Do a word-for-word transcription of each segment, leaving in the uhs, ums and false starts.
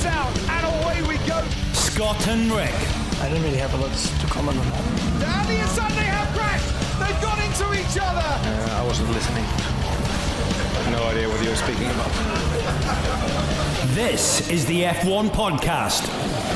sound, and away we go. Scott and Rick. I don't really have a lot to comment on that. Down the inside, they have crashed. They've gone into each other. Uh, I wasn't listening. No idea what you were speaking about. This is the F one podcast.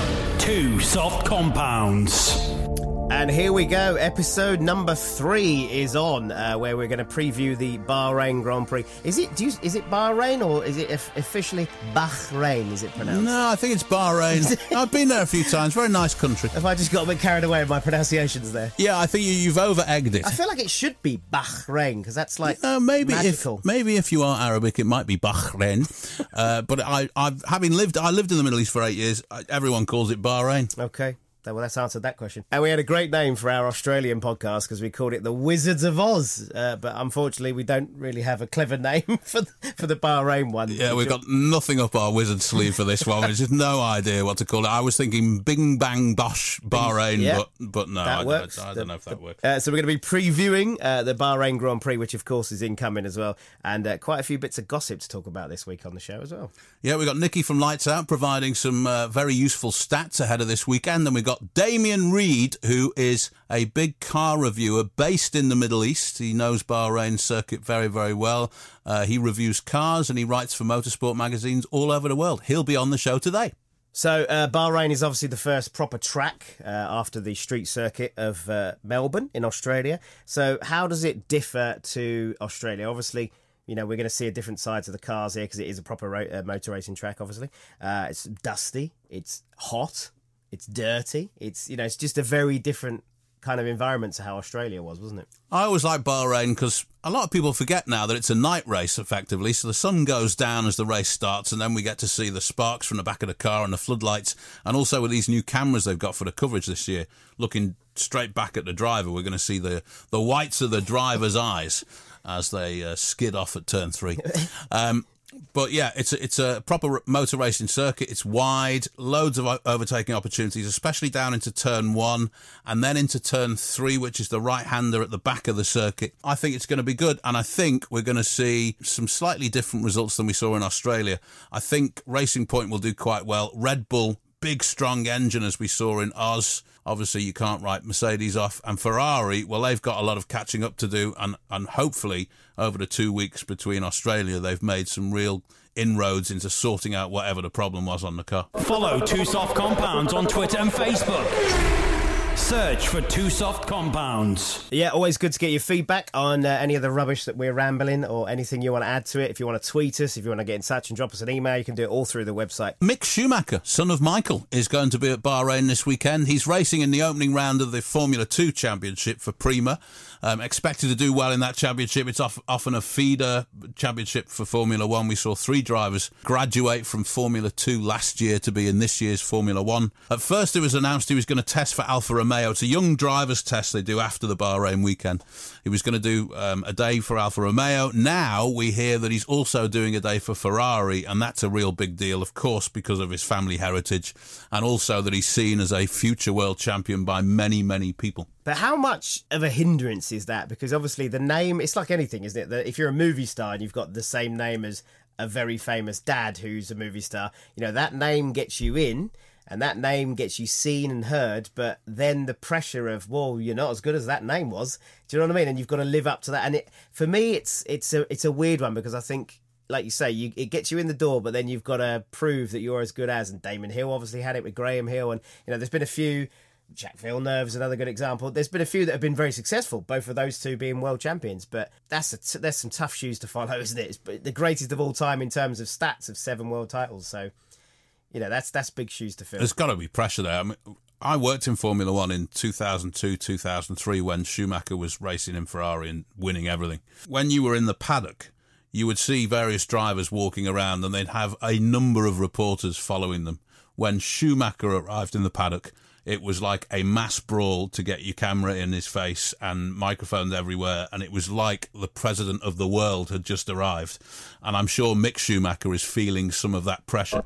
Two soft compounds. And here we go, episode number three is on, uh, where we're going to preview the Bahrain Grand Prix. Is it do you, is it Bahrain or is it officially Bahrain, is it pronounced? No, I think it's Bahrain. I've been there a few times, very nice country. Have I just got a bit carried away with my pronunciations there? Yeah, I think you, you've over-egged it. I feel like it should be Bahrain, because that's like uh, maybe magical. If, maybe if you are Arabic, it might be Bahrain. uh, but I, I've having lived, I lived in the Middle East for eight years, everyone calls it Bahrain. Okay. Well, that's answered that question. And we had a great name for our Australian podcast because we called it the Wizards of Oz. Uh, but unfortunately, we don't really have a clever name for the, for the Bahrain one. Yeah, we've got nothing up our wizard sleeve for this one. There's just no idea what to call it. I was thinking Bing Bang Bosh Bahrain, yeah, but but no, that I, works. I, I don't the, know if that the, works. Uh, so we're going to be previewing uh, the Bahrain Grand Prix, which of course is incoming as well. And uh, quite a few bits of gossip to talk about this week on the show as well. Yeah, we've got Nikki from Lights Out providing some uh, very useful stats ahead of this weekend. And we've got Damien Reed, who is a big car reviewer based in the Middle East. He knows Bahrain circuit very, very well. Uh, he reviews cars and he writes for motorsport magazines all over the world. He'll be on the show today. So uh, Bahrain is obviously the first proper track uh, after the street circuit of uh, Melbourne in Australia. So how does it differ to Australia? Obviously, you know, we're going to see a different sides of the cars here because it is a proper ro- uh, motor racing track, obviously. Uh, it's dusty. It's hot. It's dirty. It's, you know, it's just a very different kind of environment to how Australia was, wasn't it? I always like Bahrain because a lot of people forget now that it's a night race, effectively. So the sun goes down as the race starts, and then we get to see the sparks from the back of the car and the floodlights. And also with these new cameras they've got for the coverage this year, looking straight back at the driver, we're going to see the, the whites of the driver's eyes as they uh, skid off at turn three. Um, but yeah, it's a, it's a proper motor racing circuit. It's wide, loads of overtaking opportunities, especially down into turn one and then into turn three, which is the right-hander at the back of the circuit. I think it's going to be good, and I think we're going to see some slightly different results than we saw in Australia. I think Racing Point will do quite well. Red Bull, big, strong engine as we saw in Oz. Obviously, you can't write Mercedes off. And Ferrari, well, they've got a lot of catching up to do. And, and hopefully, over the two weeks between Australia, they've made some real inroads into sorting out whatever the problem was on the car. Follow Two Soft Compounds on Twitter and Facebook. Search for Two Soft Compounds. Yeah, always good to get your feedback on uh, any of the rubbish that we're rambling or anything you want to add to it. If you want to tweet us, if you want to get in touch and drop us an email, you can do it all through the website. Mick Schumacher, son of Michael, is going to be at Bahrain this weekend. He's racing in the opening round of the Formula two Championship for Prima. Um, expected to do well in that championship. It's off, often a feeder championship for Formula One. We saw three drivers graduate from Formula Two last year to be in this year's Formula One. At first it was announced he was going to test for Alfa Romeo. It's a young driver's test they do after the Bahrain weekend. He was going to do um, a day for Alfa Romeo. Now we hear that he's also doing a day for Ferrari, and that's a real big deal, of course, because of his family heritage, and also that he's seen as a future world champion by many, many people. But how much of a hindrance is that? Because obviously the name, it's like anything, isn't it? That if you're a movie star and you've got the same name as a very famous dad who's a movie star, you know, that name gets you in and that name gets you seen and heard. But then the pressure of, whoa, you're not as good as that name was. Do you know what I mean? And you've got to live up to that. And it, for me, it's it's a it's a weird one because I think, like you say, you, it gets you in the door, but then you've got to prove that you're as good as. And Damon Hill obviously had it with Graham Hill. And, you know, there's been a few. Jacques Villeneuve is another good example. There's been a few that have been very successful, both of those two being world champions, but that's a t- there's some tough shoes to follow, isn't it? It's the greatest of all time in terms of stats of seven world titles. So, you know, that's that's big shoes to fill. There's got to be pressure there. I mean, I worked in Formula One in two thousand two, two thousand three when Schumacher was racing in Ferrari and winning everything. When you were in the paddock, you would see various drivers walking around and they'd have a number of reporters following them. When Schumacher arrived in the paddock, it was like a mass brawl to get your camera in his face and microphones everywhere, and it was like the president of the world had just arrived. And I'm sure Mick Schumacher is feeling some of that pressure.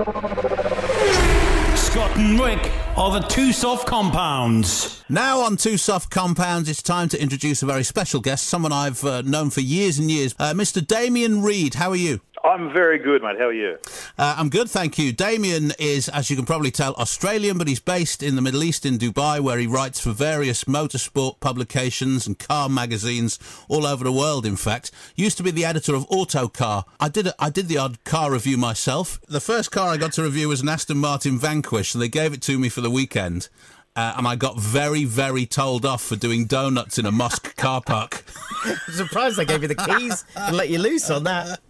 Scott and Rick are the Two Soft Compounds. Now on Two Soft Compounds, it's time to introduce a very special guest, someone I've uh, known for years and years, uh, Mister Damien Reed. How are you? I'm very good, mate. How are you? Uh, I'm good, thank you. Damien is, as you can probably tell, Australian, but he's based in the Middle East in Dubai, where he writes for various motorsport publications and car magazines all over the world, in fact. Used to be the editor of Autocar. I did a, I did the odd car review myself. The first car I got to review was an Aston Martin Vanquish, so they gave it to me for the weekend. Uh, and I got very, very told off for doing donuts in a mosque car park. I'm surprised they gave you the keys and let you loose on that.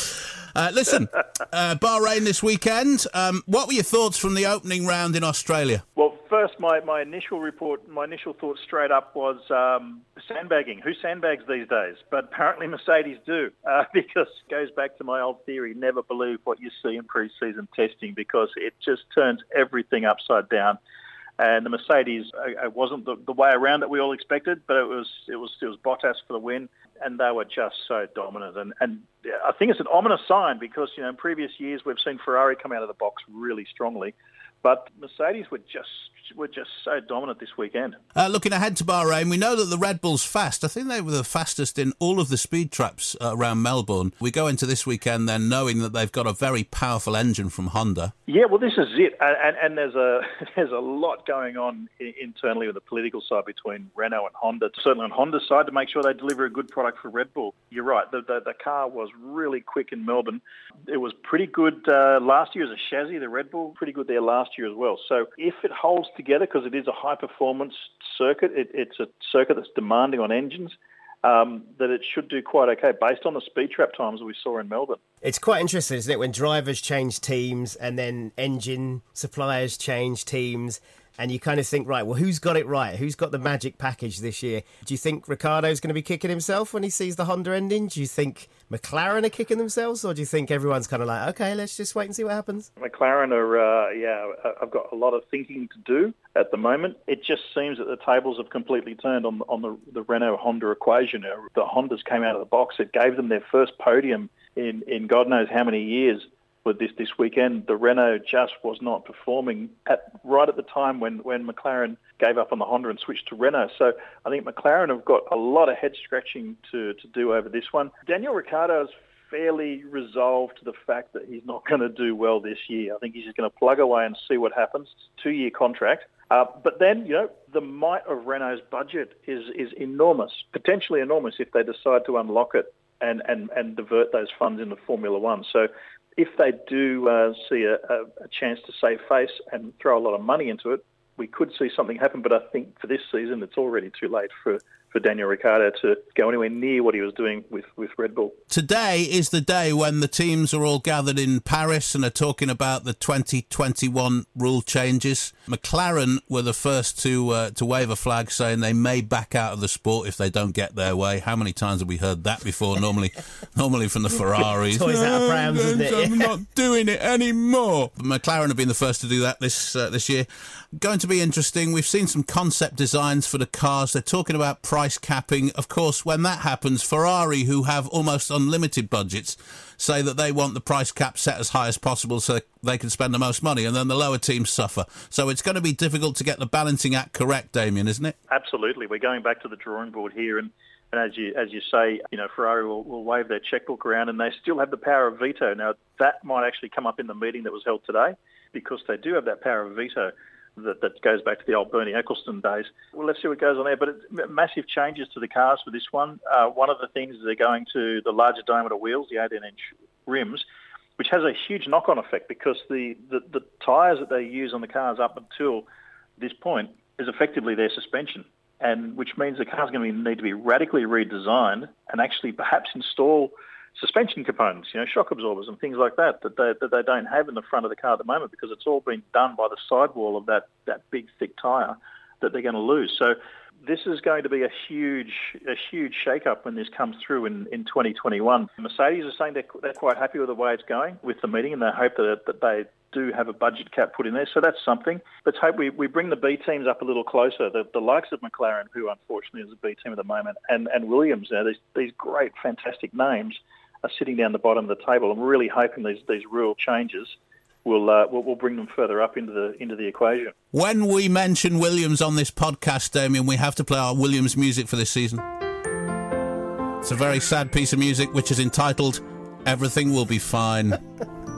Uh, listen, uh, Bahrain this weekend. Um, what were your thoughts from the opening round in Australia? Well, first, my, my initial report, my initial thought straight up was um, sandbagging. Who sandbags these days? But apparently Mercedes do, uh, because it goes back to my old theory, never believe what you see in pre-season testing, because it just turns everything upside down. And the Mercedes, uh, it wasn't the, the way around that we all expected, but it was it was it was Bottas for the win, and they were just so dominant. And, and I think it's an ominous sign, because you know in previous years we've seen Ferrari come out of the box really strongly, but Mercedes were just were just so dominant this weekend. Uh, looking ahead to Bahrain, we know that the Red Bull's fast. I think they were the fastest in all of the speed traps uh, around Melbourne. We go into this weekend then knowing that they've got a very powerful engine from Honda. Yeah, well, this is it, and, and, and there's a there's a lot going on internally with the political side between Renault and Honda. Certainly on Honda's side, to make sure they deliver a good product for Red Bull. You're right, the the, the car was really quick in Melbourne. It was pretty good uh, last year as a chassis, the Red Bull, pretty good there last year as well. So if it holds together, because it is a high-performance circuit, it, it's a circuit that's demanding on engines, um, that it should do quite okay based on the speed trap times we saw in Melbourne. It's quite interesting, isn't it, when drivers change teams and then engine suppliers change teams, and you kind of think, right, well, who's got it right? Who's got the magic package this year? Do you think Ricciardo's going to be kicking himself when he sees the Honda ending? Do you think McLaren are kicking themselves? Or do you think everyone's kind of like, OK, let's just wait and see what happens? McLaren are, uh, yeah, I've got a lot of thinking to do at the moment. It just seems that the tables have completely turned on, on the, the Renault-Honda equation. The Hondas came out of the box. It gave them their first podium in, in God knows how many years. With this this weekend, the Renault just was not performing at right at the time when, when McLaren gave up on the Honda and switched to Renault. So I think McLaren have got a lot of head scratching to, to do over this one. Daniel Ricciardo is fairly resolved to the fact that he's not going to do well this year. I think he's just going to plug away and see what happens. Two-year contract. Uh, but then, you know, the might of Renault's budget is is enormous, potentially enormous if they decide to unlock it and, and, and divert those funds into Formula One. So if they do uh, see a, a, a chance to save face and throw a lot of money into it, we could see something happen. But I think for this season, it's already too late for, for Daniel Ricciardo to go anywhere near what he was doing with, with Red Bull. Today is the day when the teams are all gathered in Paris and are talking about the twenty twenty-one rule changes. McLaren were the first to uh, to wave a flag saying they may back out of the sport if they don't get their way. How many times have we heard that before? Normally normally from the Ferraris. Toys out of prams, isn't it? I'm not doing it anymore. But McLaren have been the first to do that this uh, this year. Going to be interesting. We've seen some concept designs for the cars. They're talking about price capping. Of course, when that happens, Ferrari, who have almost unlimited budgets, say that they want the price cap set as high as possible so they can spend the most money, and then the lower teams suffer. So it's going to be difficult to get the balancing act correct, Damien, isn't it? Absolutely. We're going back to the drawing board here, and, and as you as you say, you know, Ferrari will, will wave their checkbook around, and they still have the power of veto. Now, that might actually come up in the meeting that was held today, because they do have that power of veto. That, that goes back to the old Bernie Ecclestone days. Well, let's see what goes on there. But it's massive changes to the cars for this one. Uh, one of the things is they're going to the larger diameter wheels, the eighteen-inch rims, which has a huge knock-on effect, because the, the, the tyres that they use on the cars up until this point is effectively their suspension, and which means the car's going to need to be radically redesigned and actually perhaps install suspension components, you know, shock absorbers and things like that, that they, that they don't have in the front of the car at the moment, because it's all been done by the sidewall of that, that big, thick tyre that they're going to lose. So this is going to be a huge a huge shake-up when this comes through in, in twenty twenty-one. Mercedes are saying they're, they're quite happy with the way it's going with the meeting, and they hope that, that they do have a budget cap put in there. So that's something. Let's hope we, we bring the B teams up a little closer. The, the likes of McLaren, who unfortunately is a B team at the moment, and, and Williams, you know, these, these great, fantastic names, are sitting down the bottom of the table. I'm really hoping these these rule changes will uh, will, will bring them further up into the into the equation. When we mention Williams on this podcast, Damien, we have to play our Williams music for this season. It's a very sad piece of music, which is entitled "Everything Will Be Fine."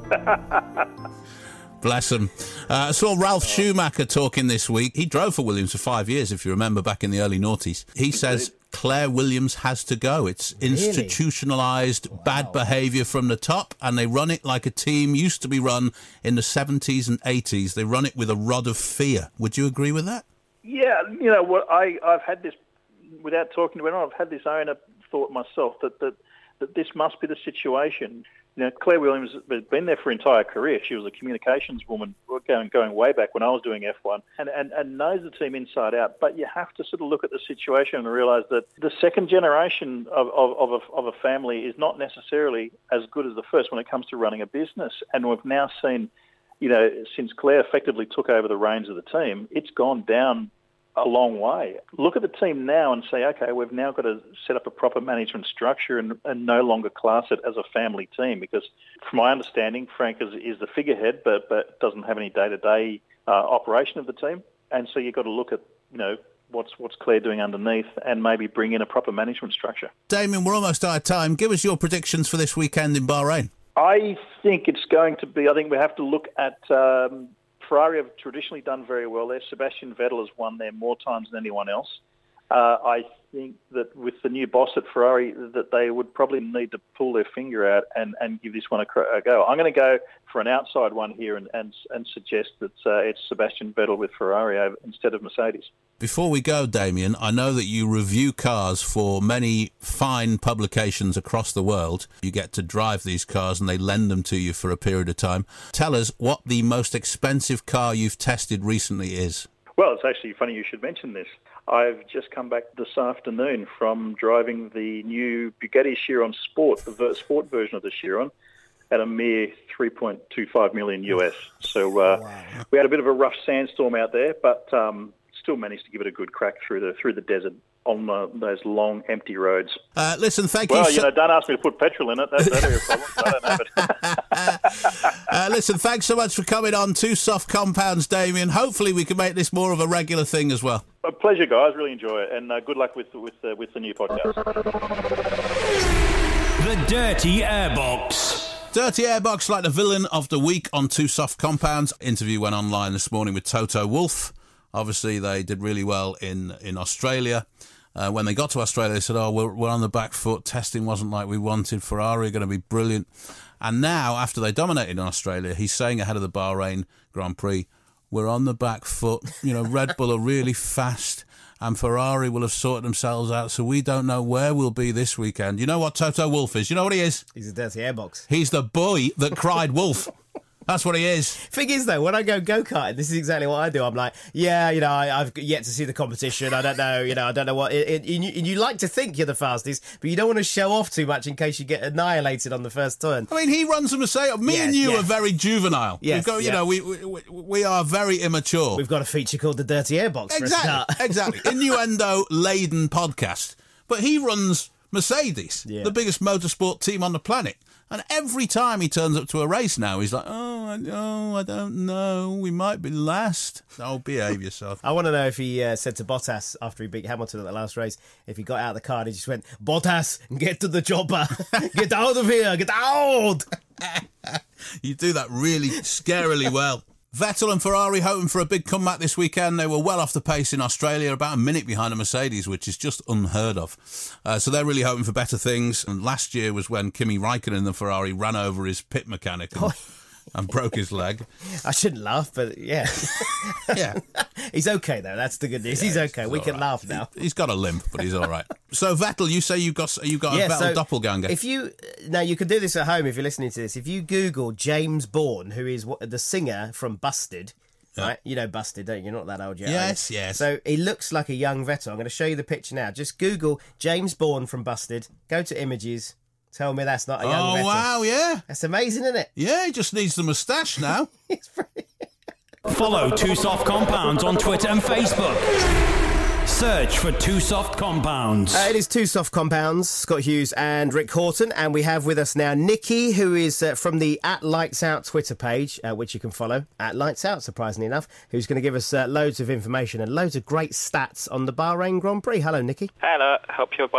Bless him. Uh, I saw Ralph Schumacher talking this week. He drove for Williams for five years, if you remember, back in the early noughties. He says Claire Williams has to go. It's Really? institutionalised wow. bad behaviour from the top, and they run it like a team used to be run in the seventies and eighties. They run it with a rod of fear. Would you agree with that? Yeah, you know, what I, I've had this, without talking to anyone, I've had this owner thought myself that, that, that this must be the situation. You know, Claire Williams has been there for her entire career. She was a communications woman going going way back when I was doing F one and, and, and knows the team inside out. But you have to sort of look at the situation and realise that the second generation of, of, of, a, of a family is not necessarily as good as the first when it comes to running a business. And we've now seen, you know, since Claire effectively took over the reins of the team, it's gone down a long way. Look at the team now and say, okay, we've now got to set up a proper management structure and, and no longer class it as a family team, because from my understanding, Frank is, is the figurehead but, but doesn't have any day-to-day uh, operation of the team. And so you've got to look at, you know, what's what's Claire doing underneath and maybe bring in a proper management structure. Damien, we're almost out of time. Give us your predictions for this weekend in Bahrain. I think it's going to be, I think we have to look at... Um, Ferrari have traditionally done very well there. Sebastian Vettel has won there more times than anyone else. Uh, I think that with the new boss at Ferrari, that they would probably need to pull their finger out and, and give this one a, a go. I'm going to go for an outside one here and, and, and suggest that uh, it's Sebastian Vettel with Ferrari over, instead of Mercedes. Before we go, Damien, I know that you review cars for many fine publications across the world. You get to drive these cars and they lend them to you for a period of time. Tell us what the most expensive car you've tested recently is. Well, it's actually funny you should mention this. I've just come back this afternoon from driving the new Bugatti Chiron Sport, the sport version of the Chiron, at a mere three point two five million U S. So uh, wow. we had a bit of a rough sandstorm out there, but um, still managed to give it a good crack through the through the desert on uh, those long, empty roads. Uh, listen, thank well, you. Well, you know, don't ask me to put petrol in it. That's that'll be a problem. I don't know. But uh, listen, thanks so much for coming on Two Soft Compounds, Damien. Hopefully we can make this more of a regular thing as well. A pleasure, guys. Really enjoy it. And uh, good luck with, with, uh, with the new podcast. The Dirty Airbox. Dirty Airbox, like the villain of the week on Two Soft Compounds. Interview went online this morning with Toto Wolff. Obviously, they did really well in, in Australia. Uh, when they got to Australia, they said, oh, we're, we're on the back foot. Testing wasn't like we wanted. Ferrari are going to be brilliant. And now, after they dominated in Australia, he's saying ahead of the Bahrain Grand Prix, we're on the back foot. You know, Red Bull are really fast and Ferrari will have sorted themselves out, so we don't know where we'll be this weekend. You know what Toto Wolff is? You know what he is? He's a dirty airbox. He's the boy that cried wolf. That's what he is. Thing is, though, when I go go-karting, this is exactly what I do. I'm like, yeah, you know, I, I've yet to see the competition. I don't know, you know, I don't know what... It, it, and, you, and you like to think you're the fastest, but you don't want to show off too much in case you get annihilated on the first turn. I mean, he runs a Mercedes. Me yes, and you yes. are very juvenile. Yes, We've got, you yeah. know, we, we we are very immature. We've got a feature called the Dirty Airbox for exactly, a start. Exactly. Innuendo-laden podcast. But he runs Mercedes, yeah. the biggest motorsport team on the planet. And every time he turns up to a race now, he's like, oh, I, oh, I don't know. We might be last. Oh, behave yourself. I want to know if he uh, said to Bottas after he beat Hamilton at the last race, if he got out of the car and he just went, Bottas, get to the chopper. Get out of here. Get out. You do that really scarily well. Vettel and Ferrari hoping for a big comeback this weekend. They were well off the pace in Australia, about a minute behind a Mercedes, which is just unheard of. Uh, so they're really hoping for better things. And last year was when Kimi Raikkonen in the Ferrari ran over his pit mechanic and, and broke his leg. I shouldn't laugh, but yeah. Yeah. He's okay, though. That's the good news. Yeah, he's okay. He's we can right. laugh now. He, he's got a limp, but he's all right. So, Vettel, you say you've got, you've got yeah, a Vettel so doppelganger. If you, now, you can do this at home if you're listening to this. If you Google James Bourne, who is the singer from Busted... Yeah. Right, you know Busted, don't you? You're not that old yet. Yes, yes. So he looks like a young Vettel. I'm going to show you the picture now. Just Google James Bourne from Busted. Go to images. Tell me that's not a young oh, Vettel. Oh wow, yeah. That's amazing, isn't it? Yeah, he just needs the moustache now. It's pretty... Follow Two Soft Compounds on Twitter and Facebook. Search for Two Soft Compounds. Uh, it is Two Soft Compounds, Scott Hughes and Rick Horton, and we have with us now Nikki, who is uh, from the at Lights Out Twitter page, uh, which you can follow, at Lights Out, surprisingly enough, who's going to give us uh, loads of information and loads of great stats on the Bahrain Grand Prix. Hello, Nikki. Hello, hope you're well.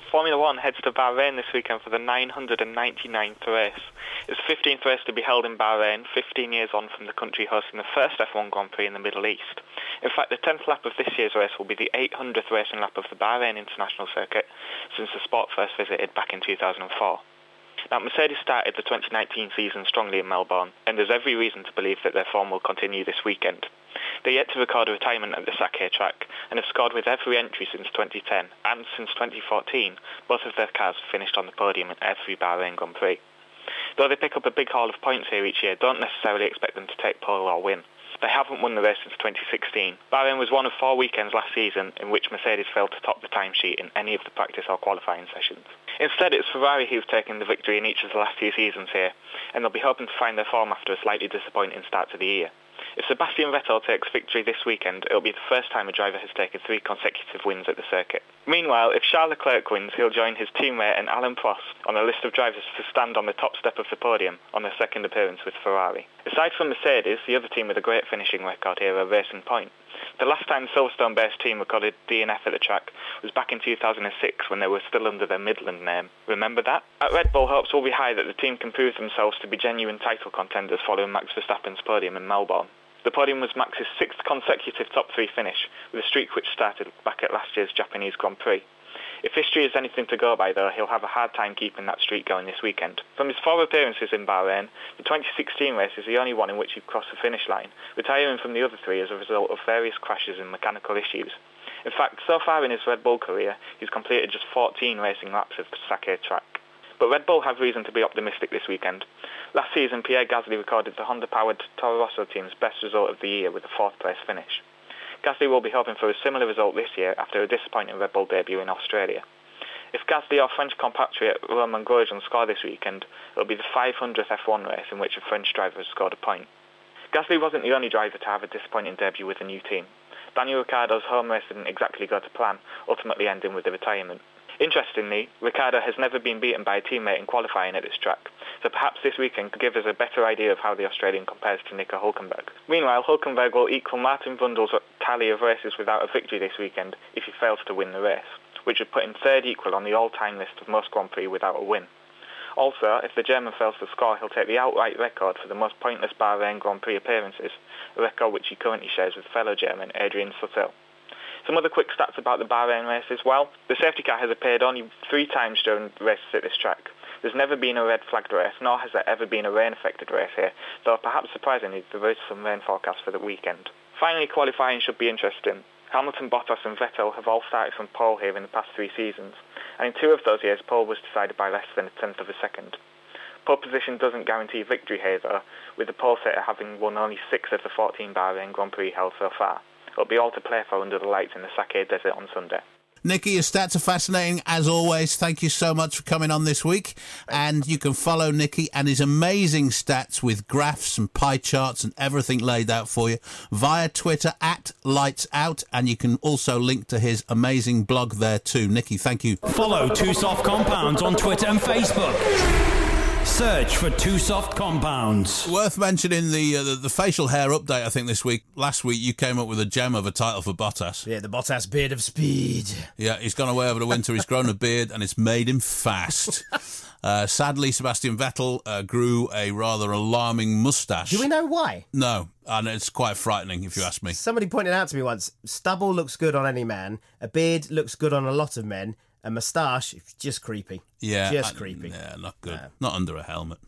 Formula One heads to Bahrain this weekend for the nine hundred ninety-ninth race. It's the fifteenth race to be held in Bahrain, fifteen years on from the country hosting the first F one Grand Prix in the Middle East. In fact, the tenth lap of this year's race will be the eight hundredth racing lap of the Bahrain International Circuit since the sport first visited back in two thousand four. Now, Mercedes started the twenty nineteen season strongly in Melbourne, and there's every reason to believe that their form will continue this weekend. They're yet to record a retirement at the Sakhir track, and have scored with every entry since twenty ten, and since twenty fourteen, both of their cars have finished on the podium in every Bahrain Grand Prix. Though they pick up a big haul of points here each year, don't necessarily expect them to take pole or win. They haven't won the race since twenty sixteen. Bahrain was one of four weekends last season in which Mercedes failed to top the timesheet in any of the practice or qualifying sessions. Instead, it's Ferrari who've taken the victory in each of the last two seasons here, and they'll be hoping to find their form after a slightly disappointing start to the year. If Sebastian Vettel takes victory this weekend, it'll be the first time a driver has taken three consecutive wins at the circuit. Meanwhile, if Charles Leclerc wins, he'll join his teammate and Alain Prost on a list of drivers to stand on the top step of the podium on their second appearance with Ferrari. Aside from Mercedes, the other team with a great finishing record here are Racing Point. The last time the Silverstone-based team recorded D N F at the track was back in two thousand six when they were still under their Midland name. Remember that? At Red Bull, hopes will be high that the team can prove themselves to be genuine title contenders following Max Verstappen's podium in Melbourne. The podium was Max's sixth consecutive top three finish, with a streak which started back at last year's Japanese Grand Prix. If history is anything to go by, though, he'll have a hard time keeping that streak going this weekend. From his four appearances in Bahrain, the twenty sixteen race is the only one in which he crossed the finish line, retiring from the other three as a result of various crashes and mechanical issues. In fact, so far in his Red Bull career, he's completed just fourteen racing laps of the Sakhir track. But Red Bull have reason to be optimistic this weekend. Last season, Pierre Gasly recorded the Honda-powered Toro Rosso team's best result of the year with a fourth-place finish. Gasly will be hoping for a similar result this year after a disappointing Red Bull debut in Australia. If Gasly or French compatriot Romain Grosjean score this weekend, it'll be the five hundredth F one race in which a French driver has scored a point. Gasly wasn't the only driver to have a disappointing debut with a new team. Daniel Ricciardo's home race didn't exactly go to plan, ultimately ending with a retirement. Interestingly, Ricciardo has never been beaten by a teammate in qualifying at this track, so perhaps this weekend could give us a better idea of how the Australian compares to Nico Hülkenberg. Meanwhile, Hülkenberg will equal Martin Brundle's tally of races without a victory this weekend if he fails to win the race, which would put him third equal on the all-time list of most Grand Prix without a win. Also, if the German fails to score, he'll take the outright record for the most pointless Bahrain Grand Prix appearances, a record which he currently shares with fellow German Adrian Sutil. Some other quick stats about the Bahrain race as well. The safety car has appeared only three times during races at this track. There's never been a red-flagged race, nor has there ever been a rain-affected race here, though perhaps surprisingly there is some rain forecast for the weekend. Finally, qualifying should be interesting. Hamilton, Bottas and Vettel have all started from pole here in the past three seasons, and in two of those years pole was decided by less than a tenth of a second. Pole position doesn't guarantee victory here though, with the pole sitter having won only six of the fourteen Bahrain Grand Prix held so far. It'll be all to play for under the lights in the Sakhir Desert on Sunday. Nicky, your stats are fascinating as always. Thank you so much for coming on this week. And you can follow Nicky and his amazing stats with graphs and pie charts and everything laid out for you via Twitter at Lights Out. And you can also link to his amazing blog there too. Nicky, thank you. Follow Two Soft Compounds on Twitter and Facebook. Search for Two Soft Compounds. Worth mentioning the, uh, the the facial hair update, I think, this week. Last week, you came up with a gem of a title for Bottas. Yeah, the Bottas beard of speed. Yeah, he's gone away over the winter. He's grown a beard, and it's made him fast. Uh, sadly, Sebastian Vettel uh, grew a rather alarming moustache. Do we know why? No, and it's quite frightening, if you ask me. Somebody pointed out to me once, stubble looks good on any man, a beard looks good on a lot of men, a moustache, just creepy. Yeah. Just I, creepy. Yeah, not good. No. Not under a helmet.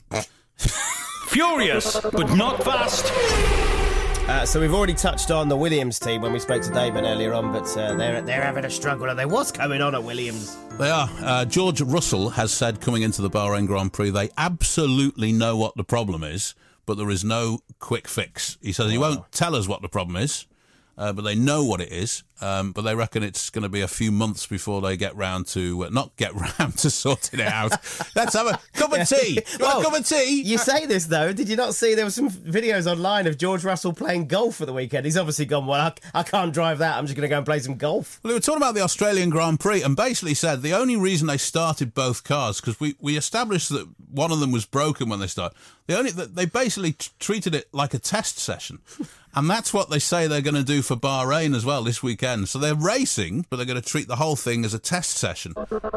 Furious, but not fast. Uh, so we've already touched on the Williams team when we spoke to Damon earlier on, but uh, they're they're having a struggle. Are they? What's going on at Williams? They are. Uh, George Russell has said coming into the Bahrain Grand Prix, they absolutely know what the problem is, but there is no quick fix. He says wow. he won't tell us what the problem is, uh, but they know what it is. Um, but they reckon it's going to be a few months before they get round to, uh, not get round to sorting it out. Let's have a cup of tea. You well, want a cup of tea? You say this, though. Did you not see there were some videos online of George Russell playing golf for the weekend? He's obviously gone, well, I, I can't drive that. I'm just going to go and play some golf. Well, they were talking about the Australian Grand Prix and basically said the only reason they started both cars, because we, we established that one of them was broken when they started, they, only, they basically t- treated it like a test session. And that's what they say they're going to do for Bahrain as well this weekend. weekend. So they're racing, but they're going to treat the whole thing as a test session.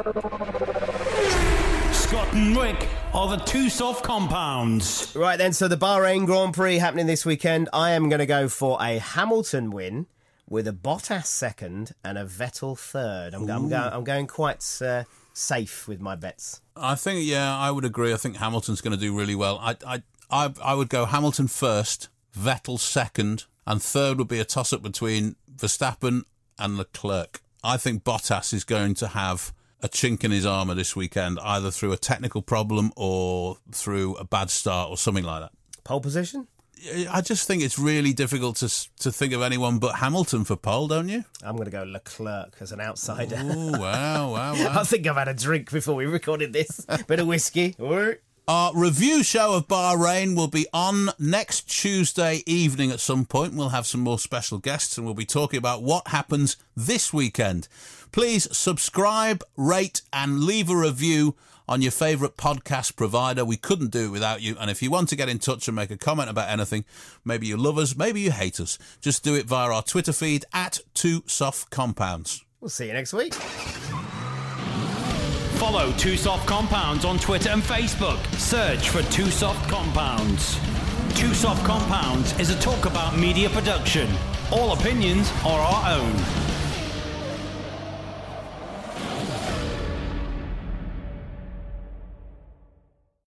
Scott and Rick are the Two Soft Compounds. Right then, so the Bahrain Grand Prix happening this weekend. I am going to go for a Hamilton win with a Bottas second and a Vettel third. I'm, I'm, going, I'm going quite uh, safe with my bets. I think, yeah, I would agree. I think Hamilton's going to do really well. I, I, I, I would go Hamilton first, Vettel second, and third would be a toss-up between Verstappen and Leclerc. I think Bottas is going to have a chink in his armour this weekend, either through a technical problem or through a bad start or something like that. Pole position? I just think it's really difficult to to think of anyone but Hamilton for pole, don't you? I'm going to go Leclerc as an outsider. Oh, wow, wow, wow. I think I've had a drink before we recorded this. Bit of whiskey. All right. Our review show of Bahrain will be on next Tuesday evening at some point. We'll have some more special guests and we'll be talking about what happens this weekend. Please subscribe, rate and leave a review on your favourite podcast provider. We couldn't do it without you. And if you want to get in touch and make a comment about anything, maybe you love us, maybe you hate us, just do it via our Twitter feed at Two Soft Compounds. We'll see you next week. Follow Two Soft Compounds on Twitter and Facebook. Search for Two Soft Compounds. Two Soft Compounds is a talk about media production. All opinions are our own.